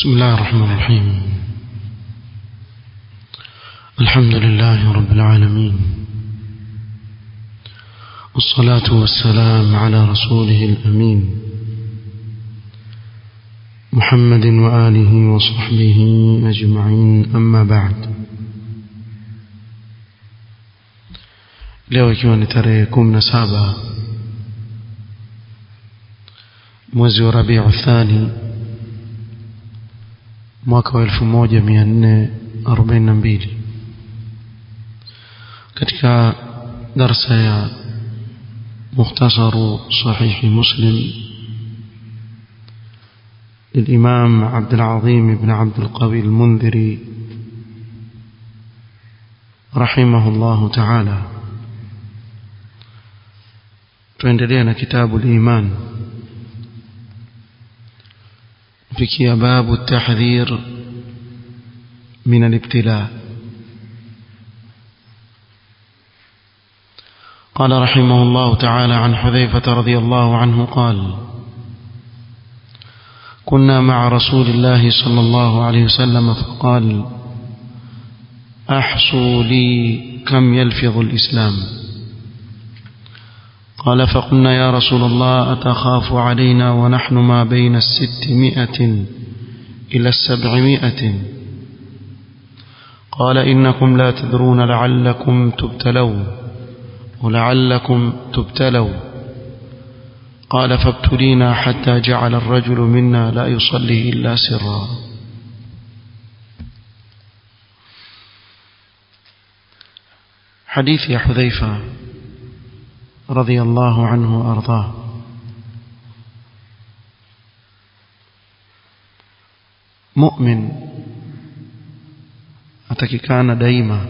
بسم الله الرحمن الرحيم. الحمد لله رب العالمين، والصلاة والسلام على رسوله الأمين محمد وآله وصحبه أجمعين، أما بعد. leo ikiwa ni tarehe 17 mwezi wa Rabiul Thani mwaka wa 1442 katika darasa ya mukhtasaru sahih Muslim للإمام عبد العظيم بن عبد القوي المنذري رحمه الله تعالى. tuendelea كتاب الإيمان في باب التحذير من الابتلاء. قال رحمه الله تعالى عن حذيفة رضي الله عنه قال: كنا مع رسول الله صلى الله عليه وسلم فقال: أحصوا لي كم يلفظ الإسلام. قال: فقلنا يا رسول الله أتخاف علينا ونحن ما بين 600 إلى 700؟ قال: إنكم لا تدرون لعلكم تبتلون ولعلكم تبتلوا. قال: فابتلينا حتى جعل الرجل منا لا يصلي إلا سرا. حديث يا حذيفة رضي الله عنه وأرضاه. مؤمن atakikana daima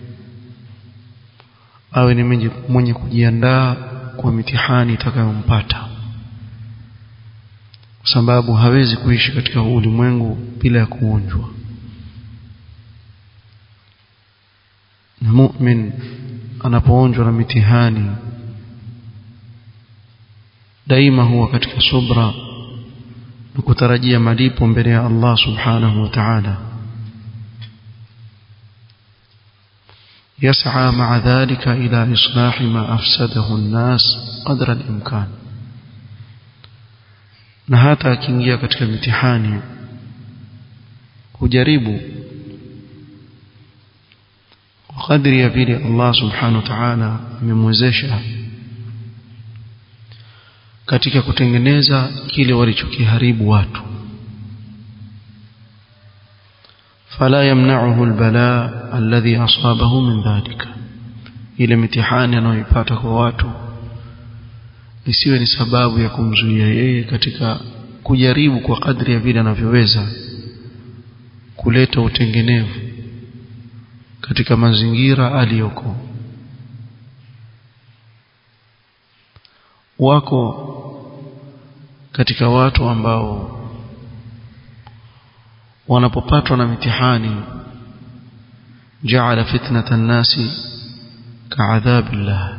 awe ni mwenye kujiandaa kwa mitihani itakayompata, kwa sababu hawezi kuishi katika ulimwengu bila ya kuonjwa. Na mu'min anapoonjwa na mitihani daima huwa katika subra na kutarajia malipo mbele ya Allah subhanahu wa ta'ala. يسعى مع ذلك إلى إصلاح ما أفسده الناس قدر الإمكان. na hata akiingia katika mitihani hujaribu kwa kadri ya vile Allah subhanahu wa ta'ala amemwezesha katika kutengeneza kile walichokiharibu watu. fala yamna'uhu albala alladhi asabahu min dhalika, ile mitihani anayoipata kwa watu isiwe ni sababu ya kumzuia yeye katika kujaribu kwa kadri ya vile anavyoweza kuleta utengenevu katika mazingira aliyoko. wako katika watu ambao wanapopatwa na mitihani ja'ala fitnatan nasi ka'adhabillah,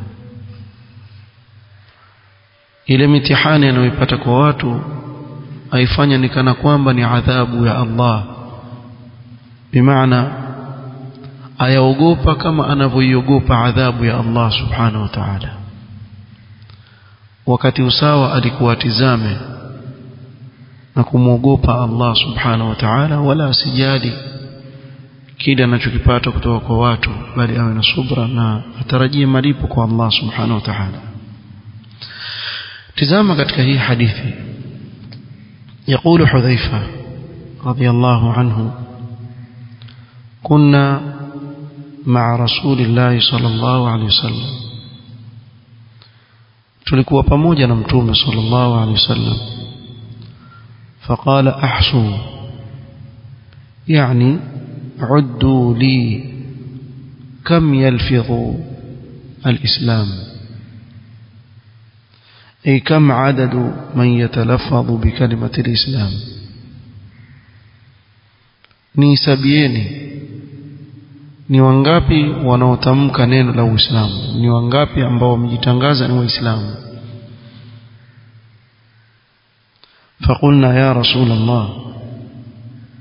ile mitihani anayoipata kwa watu haifanya ni kana kwamba ni adhabu ya Allah, bimaana ayaogopa kama anavyoiogopa adhabu ya Allah subhanahu wa ta'ala, wakati usawa alikuwa atizame na kumwogopa Allah subhanahu wa ta'ala, wala asijali kile anachokipata kutoka kwa watu, bali awe na subra na atarajie malipo kwa Allah subhanahu wa ta'ala. tazama katika hii hadithi, يقول حذيفة رضي الله عنه: كنا مع رسول الله صلى الله عليه وسلم، tulikuwa pamoja na mtume sallallahu alaihi wasallam. فقال: احصوا يعني عدوا لي كم يلفظ الإسلام، أي كم عدد من يتلفظ بكلمة الإسلام. nisabieni ni wangapi wanaotamka neno la Uislamu, ni wangapi ambao wamejitangaza ni Waislamu. فقلنا يا رسول الله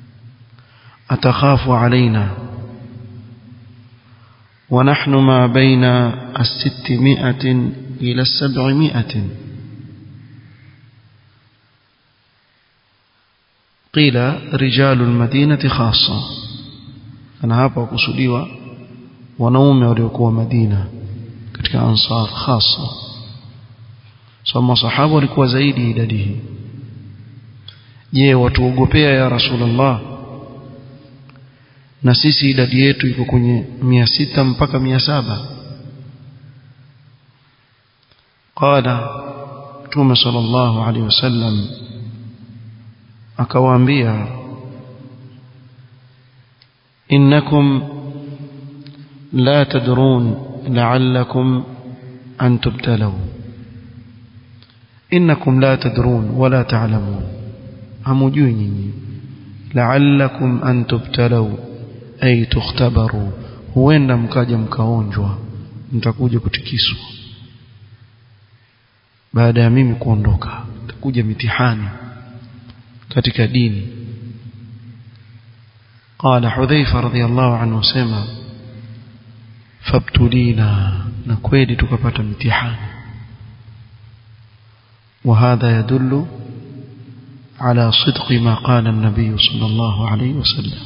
أتخاف علينا ونحن ما بين 600 إلى 700. قيل رجال المدينة خاصة. أنا hapa kusudiwa wanaume waliokuwa Madina katika Ansar khasa. Sama sahaba walikuwa zaidi idadi hii. Je, watuogopea ya Rasulullah? Na sisi idadi yetu iko kwenye 600 mpaka 700. Qala Mtume sallallahu alaihi wasallam akawaambia, innakum la tadrun la'allakum an tubtalu. Innakum la tadrun wala ta'lamun, hamujui nyinyi. La'allakum an tubtalu ay tukhtabaru, huenda mkaja mkaonjwa, mtakuja kutikiswa baada ya mimi kuondoka, takuja mitihani katika dini. قال حذيفة رضي الله عنه سما فابتلينا, na kweli tukapata mitihani. وهذا يدل على صدق ما قال النبي صلى الله عليه وسلم,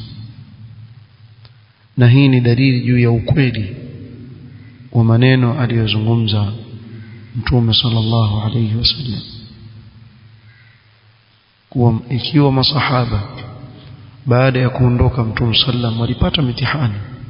na hii ni dalili juu ya ukweli wa maneno aliyozungumza Mtume sallallahu alayhi wasallam, kuwa ikiwa masahaba baada ya kuondoka Mtume sallam walipata mitihani.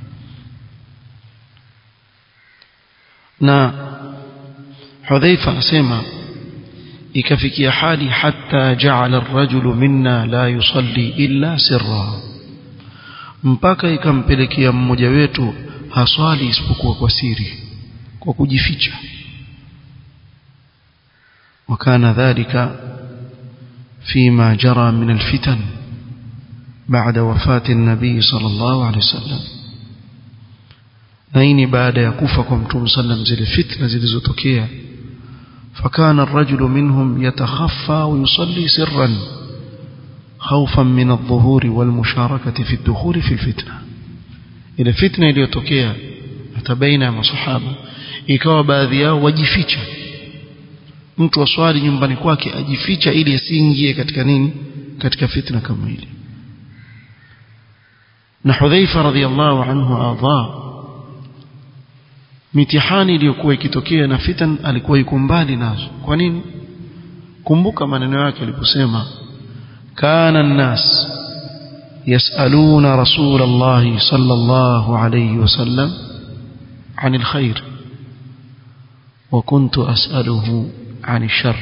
Na Hudhaifa asema ikafikia hali hatta ja'ala ar-rajulu minna la yusalli illa sirra, mpaka ikampelekea mmoja wetu haswali isipokuwa kwa siri, kwa kujificha. وكان ذلك فيما جرى من الفتن بعد وفاة النبي صلى الله عليه وسلم, نين بعد يكوفكم Mtume sallam zile fitna zilizotokea. فكان الرجل منهم يتخفى ويصلي سرا خوفا من الظهور والمشاركة في الدخول في الفتنة. إلى فتنة iliyotokea atabaina masahaba, ikawa baadhi yao wajificha. Mtu aswali nyumbani kwake ajificha ili asiingie katika nini, katika fitna kama ile. Na Hudhaifa radhiyallahu anhu adha, mitihani iliyokuwa ikitokea na fitan alikuwa yuko mbali nazo. Kwa nini? Kumbuka maneno yake aliposema, kana an-nas yas'aluna Rasulullah sallallahu alayhi wasallam 'anil khair wa kuntu as'aluhu 'anil shar.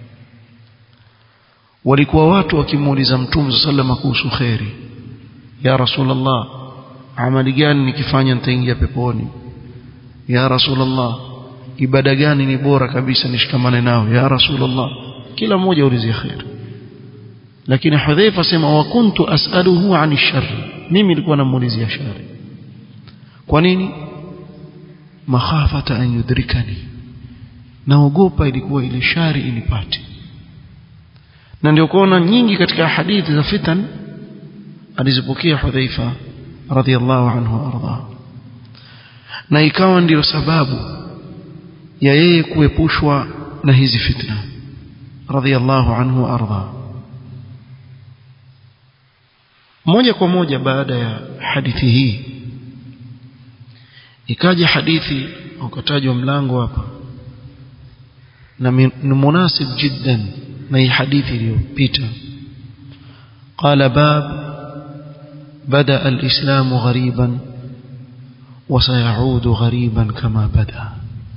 Walikuwa watu wakimuuliza Mtume sallallahu kuhusu khairi, ya Rasulullah, amali gani nikifanya nitaingia peponi? Ya Rasulullah, ibada gani ni bora kabisa nishikamane nao? Ya Rasulullah, kila mmoja ulizia khair. Lakini Hudhaifa sema wa kuntu as'aluhu 'ani shar, mimi nilikuwa namuulizia shari. Kwa nini? Makhafata an yudrikani, naogopa ilikuwa ile shari inipate. Na ndio kuona nyingi katika hadithi za fitan alizipokea Hudhaifa radhiyallahu anhu arda, na ikawa ndio sababu ya yeye kuepushwa na hizi fitna radhiyallahu anhu arda. Moja kwa moja baada ya hadithi hii ikaja hadithi ukatajwa mlango hapa, na ni munasib jiddan na hii hadithi iliyopita. قال باب بدأ الإسلام غريبا وسيعود غريبا كما بدأ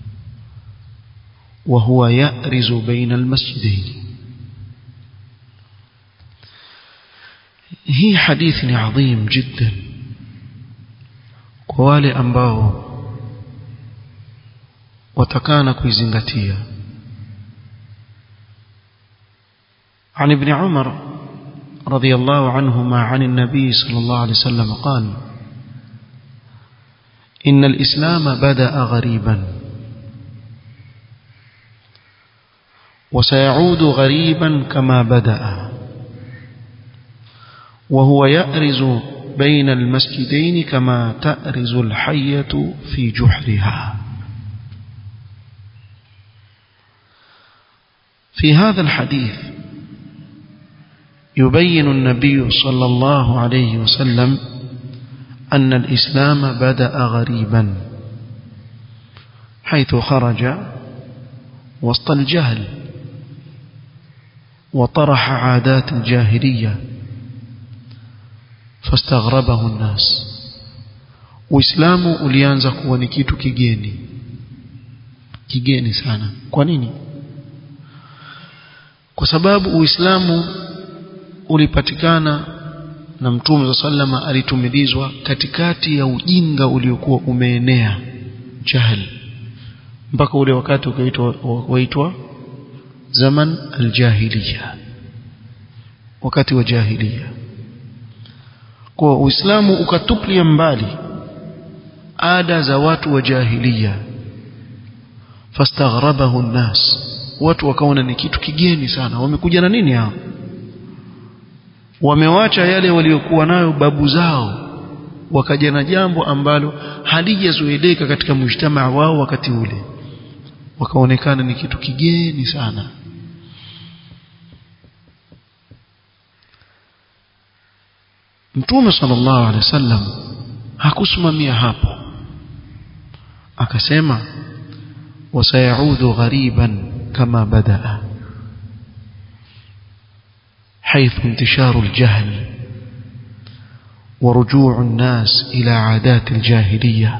وهو يأرز بين المسجدين. هي حديث عظيم جدا kwa wale ambao watakana kuizingatia. عن ابن عمر رضي الله عنهما عن النبي صلى الله عليه وسلم قال إن الإسلام بدأ غريبا وسيعود غريبا كما بدأ وهو يأرز بين المسجدين كما تأرز الحية في جحرها. في هذا الحديث يبين النبي صلى الله عليه وسلم أن الإسلام بدأ غريبا حيث خرج وسط الجهل وطرح عادات الجاهلية فاستغربه الناس. Uislamu ulianza kuwa ni kitu kigeni sana. Kwa nini? Kwa sababu Uislamu ulipatikana na Mtume sallama alitumilizwa katikati ya ujinga uliokuwa umeenea, jahl, mpaka ule wakati ukaitwa zaman aljahiliya, wakati wa jahiliya. Kwa Uislamu ukatuplia mbali ada za watu wa jahiliya, fastaghrabahu an-nas, watu wakaona ni kitu kigeni sana. Wamekuja na nini hao? Wamewacha yale waliokuwa nayo babu zao, wakaja na jambo ambalo halijazoeleka katika mujtamaa wao wakati ule, wakaonekana ni kitu kigeni sana. Mtume sallallahu alaihi wasallam hakusimamia hapo, akasema wasayaudu ghariban kama badaa, حيث انتشار الجهل ورجوع الناس إلى عادات الجاهلية.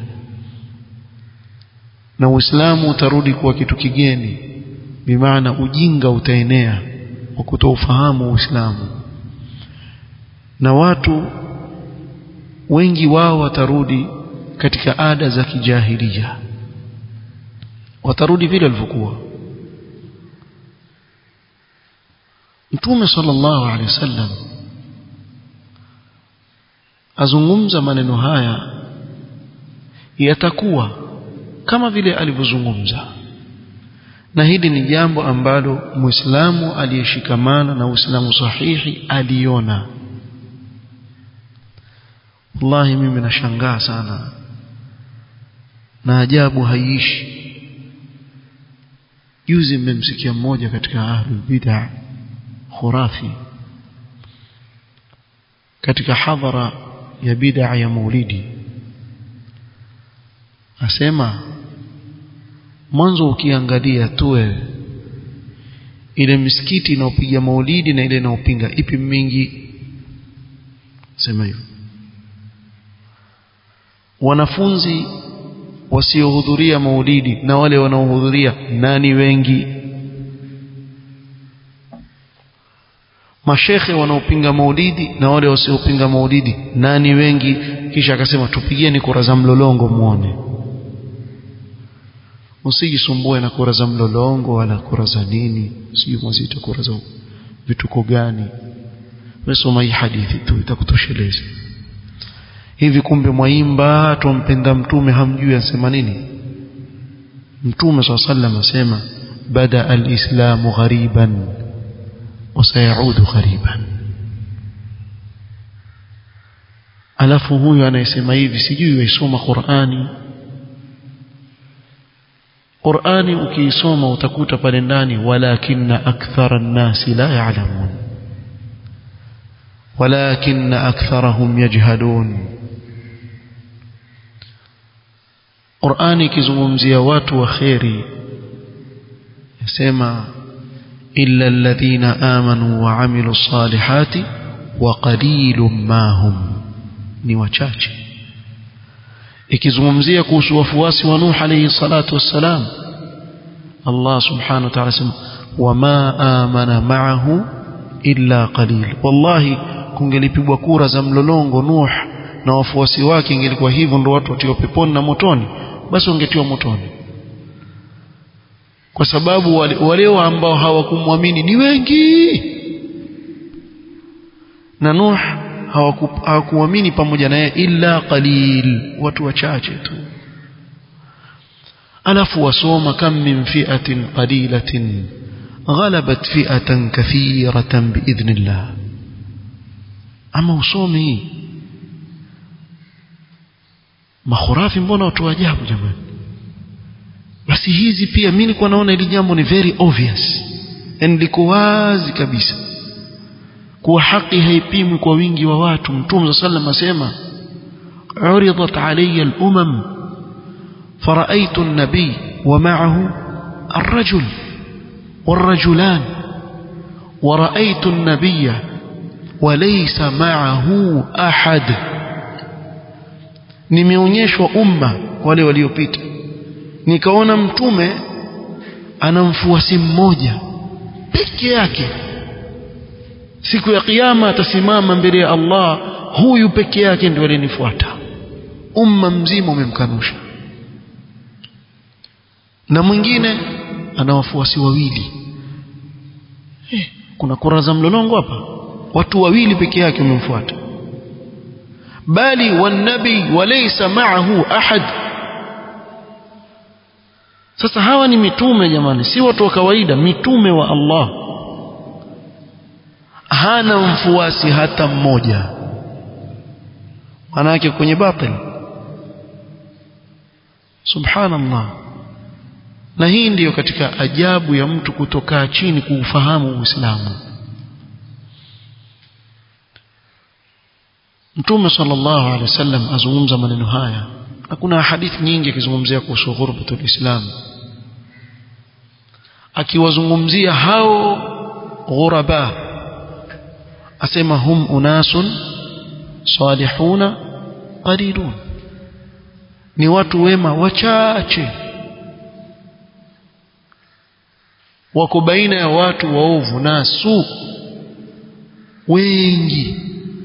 na Uislamu utarudi kuwa kitu kigeni, bimaana ujinga utaenea wa kutofahamu Uislamu, na watu wengi wao watarudi katika ada za kijahilia, watarudi vile walivyokuwa. Mtume sallallahu alaihi wasallam azungumza maneno haya yatakuwa kama vile alivyozungumza, na hili ni jambo ambalo Muislamu aliyeshikamana na Uislamu sahihi aliona. Wallahi mimi nashangaa sana, na ajabu haiishi. Juzi mmemsikia mmoja katika ahlul bid'ah khurafi katika hadhara ya bid'a ya maulidi, asema mwanzo ukiangalia tu ile misikiti inaopiga maulidi na ile inaopinga, ipi mingi? Sema hivyo. Wanafunzi wasiohudhuria maulidi na wale wanaohudhuria, nani wengi? Mashekhe wanaopinga maulidi na wale wasiopinga maulidi, nani wengi? Kisha akasema tupigieni kura za mlolongo muone. Usijisumbue na kura za mlolongo wala kura za nini, sio mazito kura za vituko gani. Wewe soma hii hadithi tu itakutosheleza. Hivi kumbe mwaimba tumpenda mtume, hamjui asema nini? Mtume sallallahu asema bada al-islamu ghariban wasayaudu ghariban. Alafu huyu anayesema hivi sijui waisoma Qur'ani ukiisoma utakuta pale ndani walakinna akthara an-nasi la ya'lamun walakinna aktharahum yajhalun. Qur'ani ikizungumzia watu wa khairi yasema illa alladhina amanu wa amilu salihati wa qalilum ma hum, ni wachache. Ikizungumzia kuhusu wafuasi wa Nuh alayhi salatu wassalam, Allah subhanahu wa ta'ala sema wama amana ma'ahu illa qalil. Wallahi kungelipigwa kura za mlolongo Nuh na wafuasi wake, ingelikuwa hivyo ndio watu watiwa peponi na motoni, basi wangetiwa motoni, kwa sababu wale ambao hawakumwamini ni wengi, na Nuh hawakuamini pamoja naye illa qalil, watu wachache tu. Alafu wasoma kam min fi'atin qalilatin ghalabat fi'atan kathiratan biidhnillah. Ama usomi makhurafi mbona watu ajabu jamani. Basi hizi pia mimi nilikuwa naona hili jambo ni very obvious, yani liko wazi kabisa kuwa haki haipimwi kwa wingi wa watu. Mtume sallallahu alayhi wasallam asema uridat alayya al-umam fara'aytu an-nabiy wa ma'ahu ar-rajul war-rajulan wa ra'aytu an-nabiyya wa laysa ma'ahu ahad. Nimeonyeshwa umma wale waliopita, nikaona mtume ana mfuasi mmoja peke yake. Siku ya kiyama atasimama mbele ya Allah, huyu peke yake ndiye alinifuata, umma mzima umemkanusha. Na mwingine ana wafuasi wawili. Kuna kura za mlolongo hapa, watu wawili peke yake wamemfuata. Bali wanabii walaysa ma'ahu ahad. Sasa hawa ni mitume jamani, si watu wa kawaida, mitume wa Allah. Hana mfuasi hata mmoja, manake kwenye batil. Subhanallah. Na hii ndiyo katika ajabu ya mtu kutoka chini kuufahamu Uislamu. Mtume sallallahu alaihi wasallam azungumza maneno haya, na kuna hadithi nyingi akizungumzia kuhusu ghurbatul Islam, akiwazungumzia hao ghuraba asema hum unasun salihuna qalilun, ni watu wema wachache wako baina ya watu waovu na su wengi.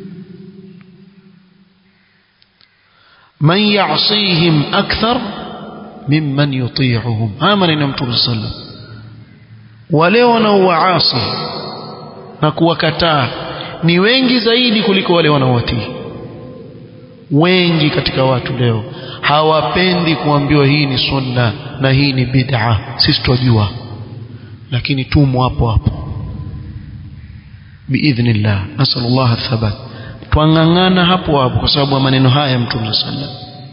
man ya'sihim akthar mimman yuti'uhum. Ama ni Mtume sallallahu wale wanaowaasi na kuwakataa ni wengi zaidi kuliko wale wanaowatii. Wengi katika watu leo hawapendi kuambiwa hii ni sunna na hii ni bid'a. Sisi tunajua, lakini tumo hapo hapo biidhnillah. Nasallallahu athabat, tuangangana hapo hapo kwa sababu ya maneno haya ya Mtume sallallahu.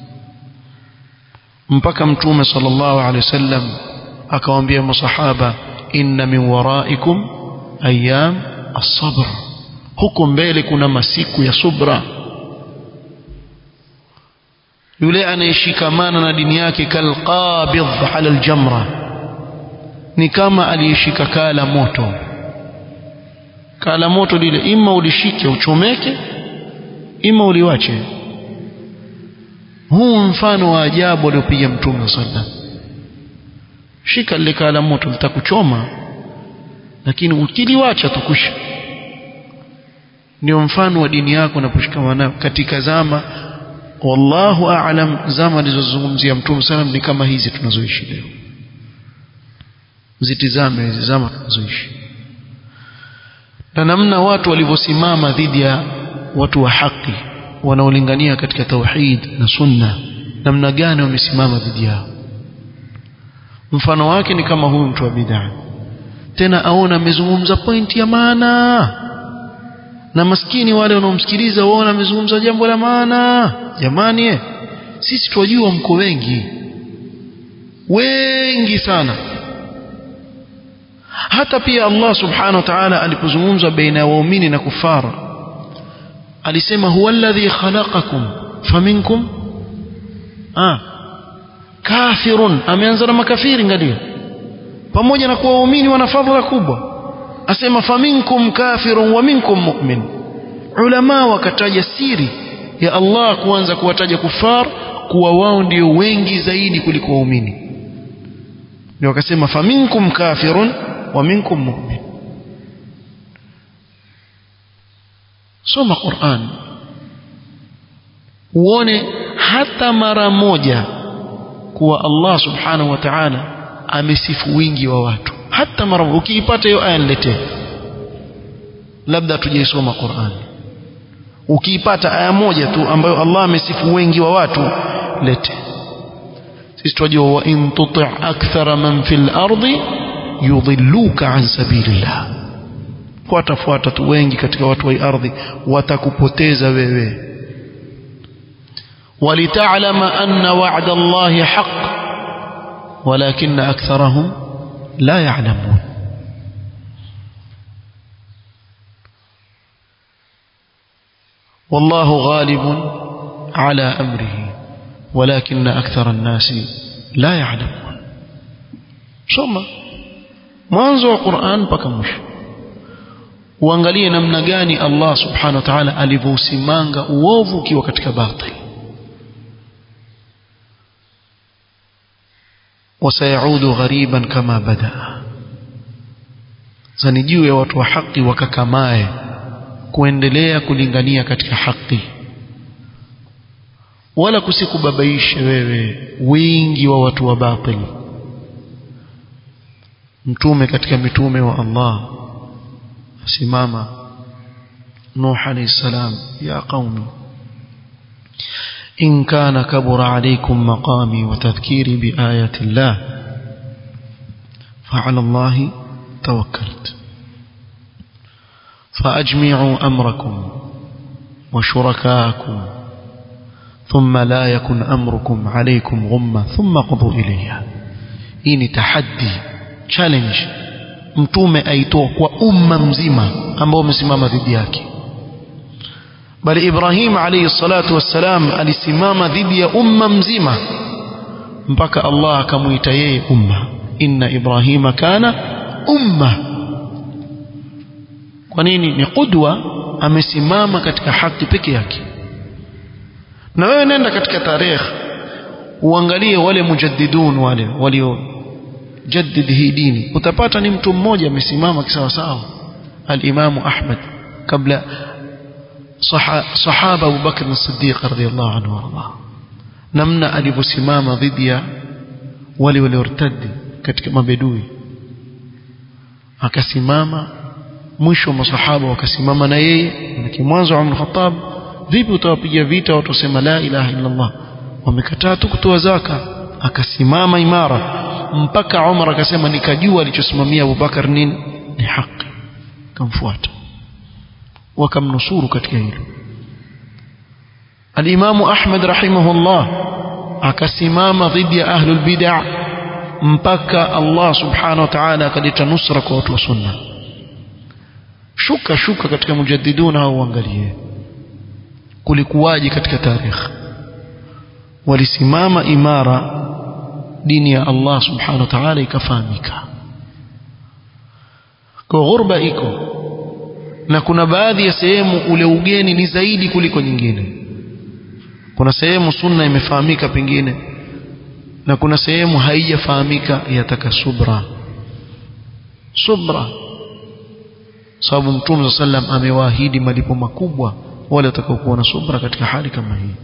Mpaka Mtume sallallahu alaihi wasallam akawaambia masahaba, inna min waraikum ayyam as-sabr, huko mbele kuna masiku ya subra. Yule anayeshikamana na dini yake kalqabidh ala aljamra, ni kama aliyeshika kala moto. Kala moto lile ima ulishike uchomeke, ima uliwache. Huu mfano wa ajabu aliopiga Mtume sallallahu. Shika lile kala moto litakuchoma, lakini ukiliwacha tukusha. Ndio mfano wa dini yako unaposhikamana katika zama, wallahu a'lam, zama alizozungumzia Mtume sallallahu ni kama hizi tunazoishi leo. Zitizame hizi zama tunazoishi na namna watu walivyosimama dhidi ya watu wa haki wanaolingania katika tauhid na sunna, namna gani wamesimama dhidi yao. Mfano wake ni kama huyu mtu wa bid'a, tena aona amezungumza pointi ya maana, na maskini wale wanaomsikiliza waona amezungumza jambo la maana. Jamani, sisi tunajua mko wengi sana. Hata pia Allah subhanahu wa ta'ala alipozungumza baina ya waumini na kufara alisema huwa alladhi khalaqakum faminkum kafirun. Ameanza na makafiri, ngalia, pamoja na kuwa waumini wana fadhila kubwa, asema faminkum kafirun wa minkum mu'min. Ulama wakataja siri ya Allah kuanza kuwataja kufar kuwa wao ndio wengi zaidi kuliko waumini, ndio wakasema faminkum kafirun wa minkum mu'min. Soma Qur'an uone hata mara moja kuwa Allah subhanahu wa ta'ala amesifu wingi wa watu, hata mara. Ukiipata hiyo aya niletee, labda tujaisoma Qur'an. Ukiipata aya moja tu ambayo Allah amesifu wengi wa watu, lete. Sisi tunajua wa in tuti' akthara man fil ardi yudhilluka an sabilillah, fuata tu wengi katika watu wa ardhi watakupoteza wewe. ولتعلم أن وعد الله حق ولكن أكثرهم لا يعلمون. والله غالب على أمره ولكن أكثر الناس لا يعلمون. ثم mwanzo wa Qur'an mpaka mwisho uangalie namna gani Allah subhanahu wa ta'ala alivyousimanga uovu ukiwa katika batil. wasayaudu ghariban kama bada, zanijue watu wa haki wakakamae kuendelea kulingania katika haki, wala kusikubabaishe wewe wingi wa watu wa batil. mtume katika mitume wa Allah asimama Nuh alayhi salam, ya qaumi in kana kabura alaykum maqami wa tadhkiri bi ayati Allah fa ala Allah tawakkaltu فأجمعوا أمركم وشركاءكم ثم لا يكن أمركم عليكم غمة ثم قضوا إليها. إني تحدي challenge mtume aitoa kwa umma mzima ambao umesimama dhidi yake. Bali Ibrahim alayhi salatu wassalam alisimama dhidi ya umma mzima mpaka Allah akamuita yeye umma. Inna Ibrahima kana umma. Kwa nini? Ni qudwa, amesimama katika haki peke yake. Na wewe nenda katika tarehe uangalie wale mujaddidun, wale walio jaddid hii dini, utapata ni mtu mmoja amesimama kisawa sawa. al-Imam Ahmad kabla sahaba Abu Bakr as-Siddiq radhiyallahu anhu warḍah, namna alivyosimama dhidi ya wale waliortadi katika mabedui, akasimama. Mwisho masahaba wakasimama na yeye. Na mwanzo Umar Khattab, vipi utawapiga vita watu wasema la ilaha illa Allah, wamekataa tu kutoa zaka, akasimama imara mpaka Umar akasema nikajua alichosimamia Abu Bakar nini ni haki, kamfuata wakamnusuru katika hilo. al-Imam Ahmad rahimahullah akasimama dhidi ya ahlul bid'ah mpaka Allah subhanahu wa ta'ala akaleta nusra kwa watu wa sunna. Shuka katika mujaddiduna au angalie kulikuwaje katika tarehe. Walisimama imara, dini ya Allah subhanahu wa ta'ala ikafahamika. Kwa ghurba iko, na kuna baadhi ya sehemu ule ugeni ni zaidi kuliko nyingine. Kuna sehemu sunna imefahamika pengine, na kuna sehemu haijafahamika, yataka subra. Sababu Mtume sallam amewaahidi malipo makubwa wale watakaokuwa na subra katika hali kama hii.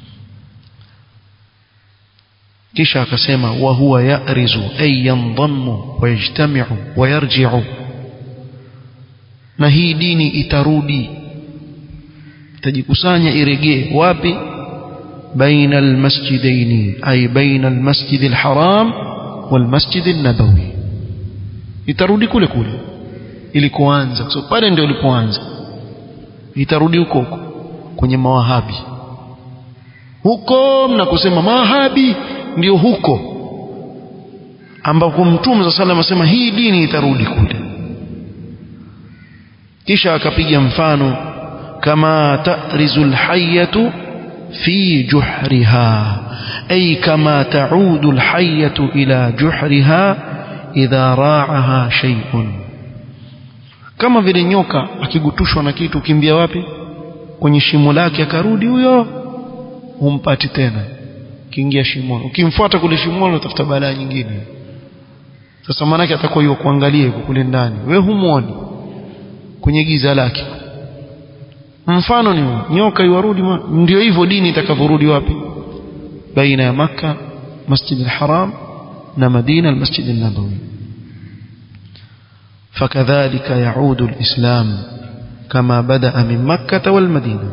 Kisha akasema wa huwa ya'rizu ay yanḍammu wa yajtami'u wa yarji'u, na hii dini itarudi, itajikusanya iregee wapi? baina almasjidaini, ay baina almasjid alharam wal masjid an-nabawi, itarudi kule ilikoanza. So pale ndio ilipoanza, itarudi huko kwenye mawahabi huko. Mnakusema mawahabi ndio huko ambako Mtume sallallahu alayhi wasallam hii dini itarudi kule. Kisha akapiga mfano kama ta'rizul hayyatu fi juhriha, ay kama ta'udu al-hayyatu ila juhriha idha ra'aha shay'un, kama vile nyoka akigutushwa na kitu kimbia wapi? Kwenye shimo lake, akarudi huyo, humpati tena, kiingia shimoni. Ukimfuata kule shimoni utafuta balaa nyingine. Sasa maana yake atakuwa yuko kuangalia kule ndani, wewe humuoni kwenye giza lake. Mfano ni nyoka yuarudi. Ndio hivyo dini itakavyorudi wapi? Baina ya Makkah Masjid al-Haram na Madina al-Masjid an-Nabawi. فكذلك يعود الإسلام كما بدأ من مكة والمدينة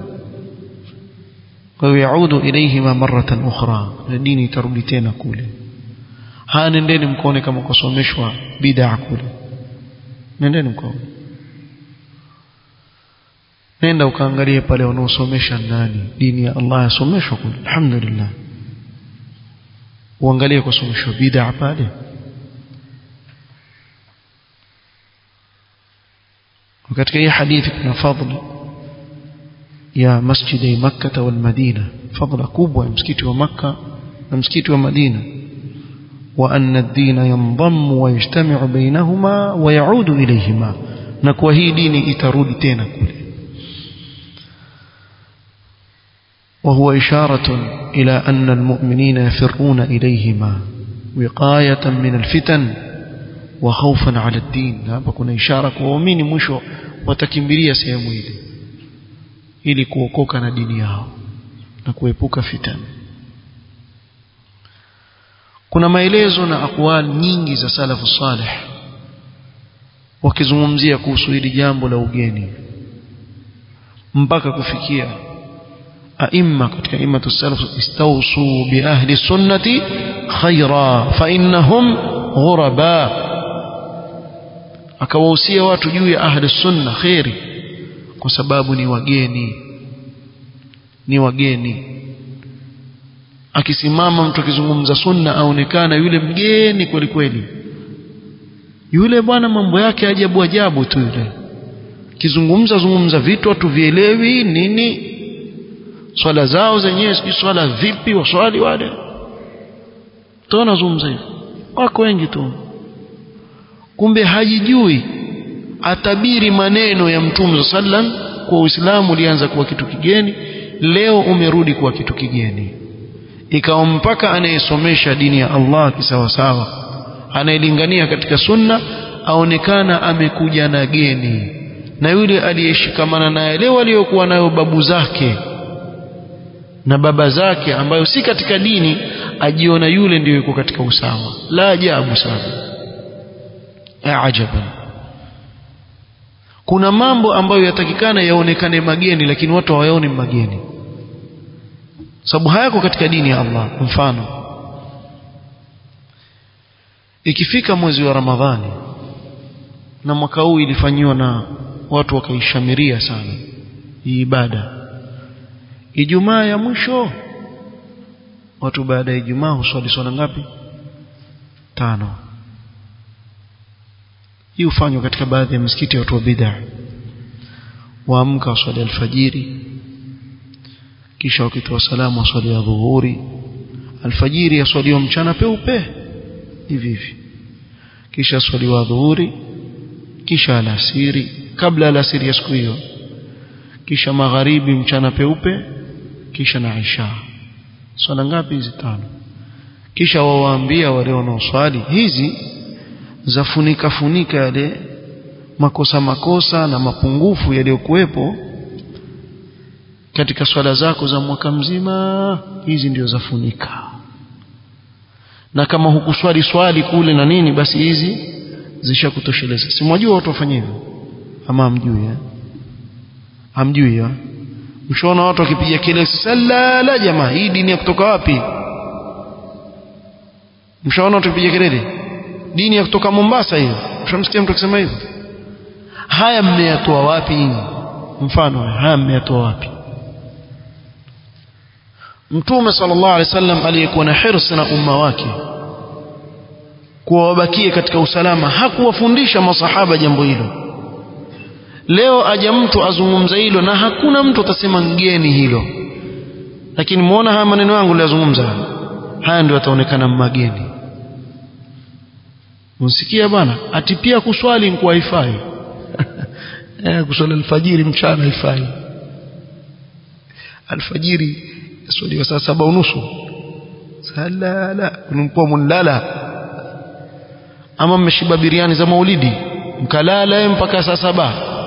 ويعود إليهما مرة أخرى. الدين تربيتين كله. نندين مكونه كما قصومشوا بدع كله. نندين مكونه. nenda ukaangalie pale wanaosomesha nani dini ya Allah yasomeshwa kule, alhamdulillah. Uangalie kwa somesho bid'a pale. Katika hii hadithi kuna fadhila ya masjidi Makkah wal Madina, fadhila kubwa ya msikiti wa Makkah na msikiti wa Madina, wa anna ad-din yanḍammu wa yajtami'u bainahuma wa ya'udu ilayhima, na kwa hii dini itarudi tena kule. وهو إشارة إلى أن المؤمنين يفرون إليهما وقاية من الفتن وخوفا على الدين. hapa kuna ishara kwa waumini mwisho watakimbilia sehemu ile ili kuokoka na dini yao na kuepuka fitna. Kuna maelezo na aqwal nyingi za salafu salih wakizungumzia kuhusu hili jambo la ugeni, mpaka kufikia aima katika imatu salaf istawsu bi ahli sunnati khaira fa innahum ghuraba, akawahusia watu juu ya ahli sunna khairi kwa sababu ni wageni. Akisimama mtu akizungumza sunna aonekana yule mgeni kweli kweli, yule bwana mambo yake ajabu ajabu tu, yule kizungumza vitu watu vielewi nini, swala zao zenyewe si swala vipi waswali wale, tuna zungumza hivyo wako wengi tu, kumbe hajijui atabiri maneno ya Mtume sallam. Kwa Uislamu ulianza kuwa kitu kigeni, leo umerudi kuwa kitu kigeni, ikawa mpaka anayesomesha dini ya Allah kisawa sawa, anayelingania katika sunna aonekana amekuja na geni, na yule aliyeshikamana naye leo aliyokuwa nayo babu zake na baba zake ambayo si katika dini ajiona yule ndio yuko katika usawa. La ajabu sana, ajaban. Kuna mambo ambayo yatakikana yaonekane mageni lakini watu hawaoni mageni, sababu hayako katika dini ya Allah. Mfano, ikifika mwezi wa Ramadhani, na mwaka huu ilifanywa na watu wakaishamiria sana hii ibada, Ijumaa ya mwisho watu baada ya Ijumaa huswali swala ngapi? 5. Hii hufanywa katika baadhi ya misikiti ya watu wa bid'ah. Waamka waswali alfajiri, kisha wakitoa salamu waswali ya dhuhuri. Alfajiri yaswaliwa mchana peupe hivi hivi, kisha swaliwa dhuhuri, kisha alasiri kabla alasiri ya siku hiyo, kisha magharibi mchana peupe, kisha na isha. Swala ngapi hizi? 5. Kisha wawaambia wale wanaoswali hizi zafunika yale makosa na mapungufu yaliyokuwepo katika swala zako za mwaka mzima, hizi ndio zafunika. Na kama hukuswali kule na nini, basi hizi zishakutosheleza. Si mwajua watu wafanye hivyo ama hamjui? Hamjui ya? Mshaona watu wakipiga kelele sala jamaa, hii dini ya kutoka wapi? Mshaona watu wakipiga kelele dini ya kutoka Mombasa hiyo? Mshamsikia mtu akisema hivyo? Haya mmeyatoa wapi? Mfano haya mmeyatoa wapi? Mtume sallallahu alaihi wasallam aliyekuwa na hirsi na umma wake kuwa wabakie katika usalama, hakuwafundisha masahaba jambo hilo. Leo aja mtu azungumza hilo na hakuna mtu atasema ngeni hilo, lakini muona haya maneno yangu niliyozungumza, haya ndio yataonekana mageni. Msikia bwana ati pia kuswali ni kwa haifai. Kuswali alfajiri mchana haifai. Alfajiri swali saa 7:30. Sala kunumpoa munlala, ama mmeshiba biriani za maulidi mkalala mpaka saa 7.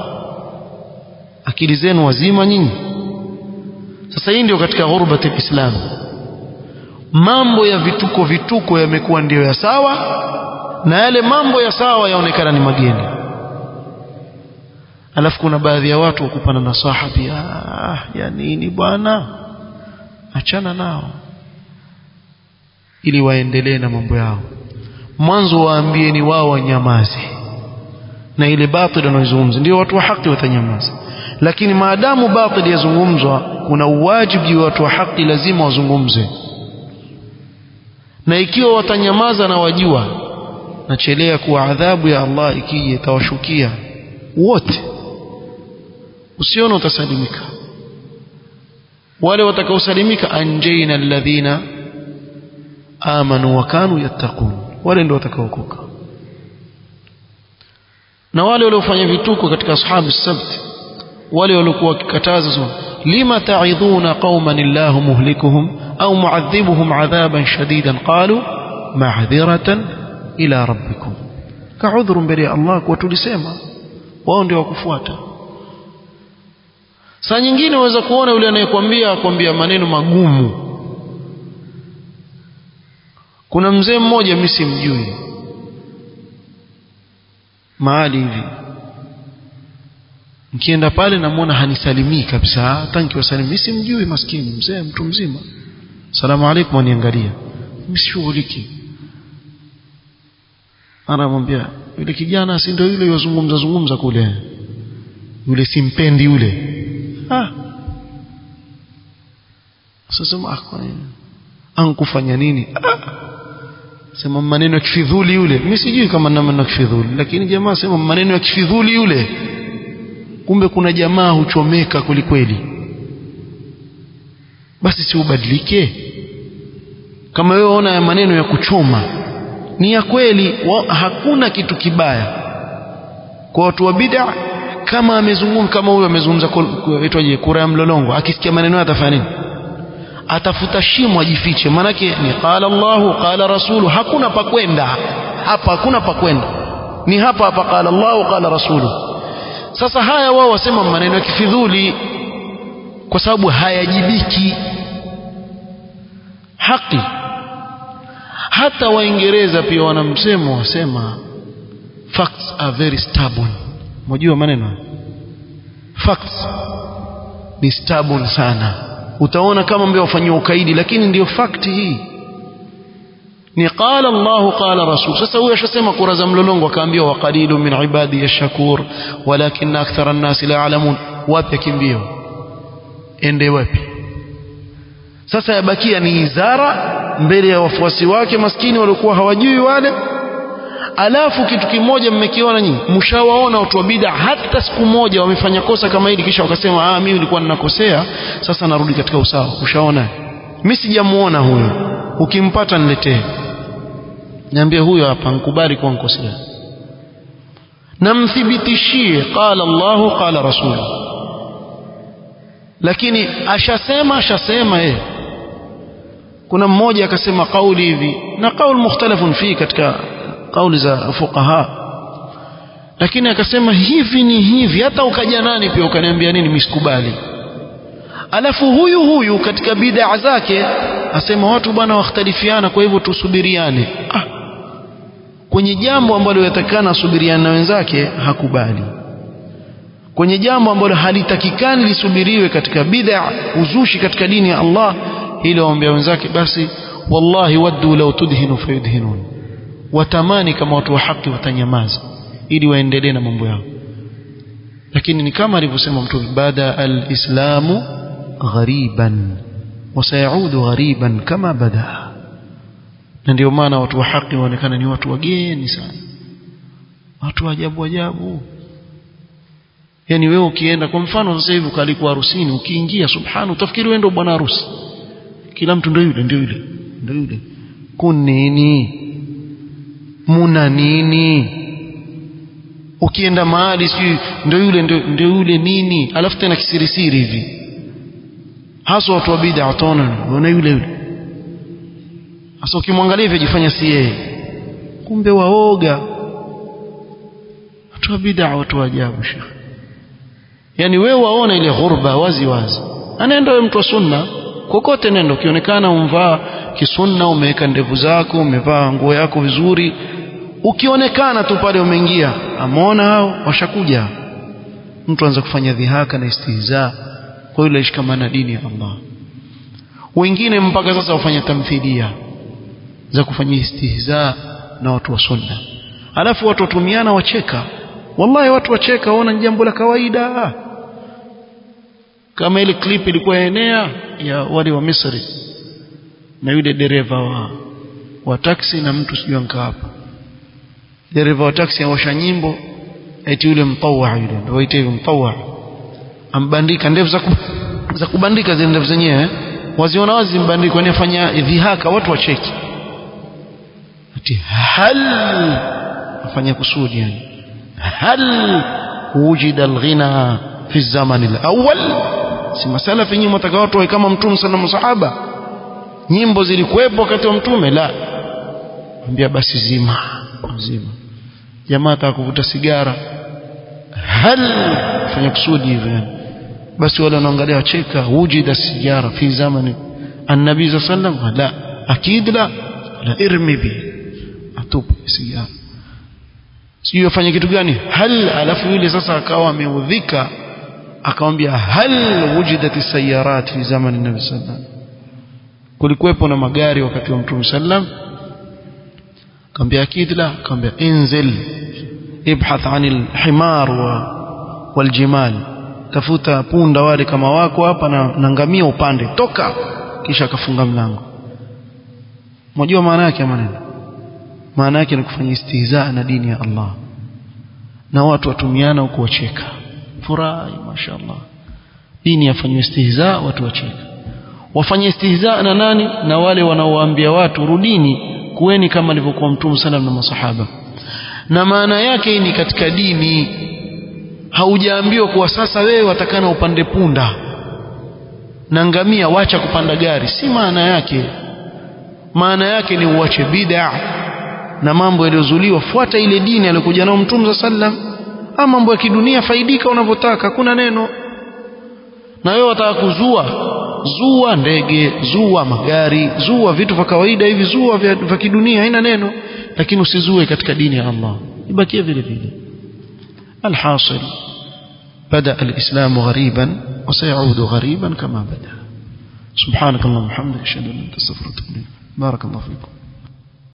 Akili zenu wazima nyinyi? Sasa hii ndio katika ghurbatul Islam, mambo ya vituko yamekuwa ndio ya sawa, na yale mambo ya sawa yaonekana ni mageni. Alafu kuna baadhi ya watu wakupana nasaha pia, ya nini bwana, achana nao ili waendelee na mambo yao. Mwanzo waambieni wao wanyamaze, na ile batili wanayozungumza ndio watu wa haki watanyamaza. lakini maadamu batili yazungumzwa kuna uwajibu wa watu wa haki lazima wazungumze. Na ikiwa watanyamaza na wajua nachelea kuwa adhabu ya Allah ikija itawashukia wote, usione utasalimika. Wale watakaosalimika anjaina alladhina amanu wa kanu yattaqun, wale ndio watakaokoka. Na wale waliofanya vituko katika ashabu sabt, wale waliokuwa wakikataza lima ta'idhuna qauman illahu muhlikuhum au mu'adhibuhum 'adhaban shadidan qalu ma'dhiratan ila rabbikum, ka'udhru mbele ya Allah kwa tulisema, wao ndio wakufuata. Saa nyingine waweza kuona yule anayekwambia maneno magumu. Kuna mzee mmoja mimi simjui mahali hivi, nikienda pale namuona hanisalimii kabisa, hata nikiwasalimia mimi simjui, maskini mzee, mtu mzima, salamu alaykum, aniangalia mimi sishughuliki. Anamwambia yule kijana, si ndio yule yozungumza kule, yule simpendi yule. Sasa kwa nini ankufanya nini? Sema maneno ya kifidhuli yule. Mimi sijui kama na maneno ya kifidhuli, lakini jamaa sema maneno ya kifidhuli yule. Kumbe kuna jamaa huchomeka kweli. Basi si ubadilike. Kama wewe ona ya maneno ya kuchoma ni ya kweli, hakuna kitu kibaya kwa watu wa bid'a. Kama amezungumza kama huyo amezungumza itwaje, kura ya mlolongo, akisikia maneno atafanya nini? Atafuta shimo ajifiche, manake ni qala Allahu qala rasulu, hakuna pa kwenda hapa, hakuna pa kwenda, ni hapa qala Allahu qala rasulu. Sasa haya wao wasema maneno ya kifidhuli kwa sababu hayajibiki haki. Hata Waingereza pia wana msemo wasema facts are very stubborn. Mjua maneno facts ni stubborn sana, utaona kama mbeo wafanywa ukaidi, lakini ndio fact hii ni qala Allahu qala rasul. Sasa huyo ashasema kura za mlolongo, akaambiwa wa qalilun min ibadi yashkur walakin akthara an-nas la ya'lamun. Wapi kimbio? Ende wapi? Sasa yabakia ni izara mbele ya wafuasi wake maskini waliokuwa hawajui wale. Alafu kitu kimoja mmekiona nyinyi, mshawaona watu wa bid'a hata siku moja wamefanya kosa kama hili kisha wakasema mimi nilikuwa ninakosea, sasa narudi katika usawa? Ushaona? Mimi sijamuona huyo. Ukimpata niletee, niambie huyo hapa nikubali kwa nkosea, na mthibitishie qala Allahu qala rasul. Lakini ashasema yeye. Kuna mmoja akasema kauli hivi, na kauli mukhtalafun fi katika kauli za fuqaha, lakini akasema hivi ni hivi, hata ukaja nani pia ukaniambia nini misikubali. Alafu huyu katika bid'a zake asema watu bwana wakhtalifiana, kwa hivyo tusubiriane. Kwenye jambo ambalo yatakana subiriana na wenzake hakubali. Kwenye jambo ambalo halitakikani lisubiriwe katika bid'a, uzushi katika dini ya Allah, ile waambia wenzake basi wallahi waddu law tudhinu fayudhinun, watamani kama watu wa haki watanyamaza ili waendelee na mambo yao. Lakini ni kama alivyosema Mtume, bada al-islamu ghariban wa sayaudu ghariban kama bada. Na ndio maana watu wa haki waonekana ni watu wageni sana, watu ajabu. Yani wewe ukienda kwa mfano sasa hivi ukalikuwa harusini, ukiingia subhana utafikiri wewe ndio bwana harusi, kila mtu ndio yule. Kunini muna nini? Ukienda mahali si ndio yule nini? Alafu tena kisirisiri hivi, hasa watu wa bid'a utaona yule. Sasa ukimwangalia hivi jifanya si yeye, kumbe waoga. Watu wa bid'a watu ajabu shekhi. Yani wewe waona ile ghurba wazi. Anaenda wewe mtu wa sunna kokote, nenda ukionekana umvaa kisunna, umeweka ndevu zako, umevaa nguo yako vizuri, ukionekana tu pale umeingia, amuona hao washakuja, mtu anza kufanya dhihaka na istihza. Kwa hiyo ishikamana dini ya Allah. Wengine mpaka sasa wafanya tamthilia za kufanya istihza na watu wa sunna, alafu watu watumiana wacheka. Wallahi watu wacheka, waona ni jambo la kawaida. kama ile clip ilikuwa enea ya wale wa Misri na yule dereva wa taxi na mtu sijui anka hapa, dereva wa taxi awasha nyimbo eti yule mtawwa yule ndio waite mtawwa ambandika ndevu za kubandika zile ndevu zenyewe waziona wazi mbandiko ni afanya dhihaka watu wacheki ati hal afanya kusudi yani hal wujida alghina fi zaman alawwal si masala fi nyimbo taka watu kama mtume sana masahaba nyimbo zilikuwepo wakati wa mtume la ambia basi zima jamaa atakuvuta sigara hal fanya kusudi hivyo basi wale wanaangalia wacheka wujida sigara fi zamani an-nabii sallallahu alayhi wasallam la akid la irmi bi atupe sigara sio afanye kitu gani hal alafu yule sasa akawa ameudhika akamwambia hal wujidat as-sayyarat fi zamani an-nabii sallallahu alayhi wasallam kulikuwepo na magari wakati wa mtume sallam akamwambia akid la akamwambia inzil ibhath anil himar wal jimal tafuta punda wale kama wako hapa na ngamia upande toka kisha akafunga mlango unajua maana yake maneno maana yake ni kufanya istihzaa na dini ya Allah na watu watumiana huko wacheka furahi mashaallah dini yafanywe istihzaa watu wacheka wafanye istihzaa na nani na wale wanaowaambia watu rudini kuweni kama alivyokuwa mtume sallam na masahaba na maana yake ni katika dini haujaambiwa kuwa sasa wewe watakana upande punda na ngamia wacha kupanda gari si maana yake ni uache bid'a na mambo yaliyozuliwa fuata ile dini aliyokuja nayo mtume sallam ama mambo ya kidunia faidika unavyotaka kuna neno na wewe wataka zua ndege zua magari zua vitu vya kawaida hivi zua vya kidunia haina neno lakini usizue katika dini ya Allah ibakie vile vile الحاصل بدأ الإسلام غريبا وسيعود غريبا كما بدأ سبحانك اللهم وبحمدك أشهد أن لا إله إلا أنت أستغفرك وأتوب إليك بارك الله فيكم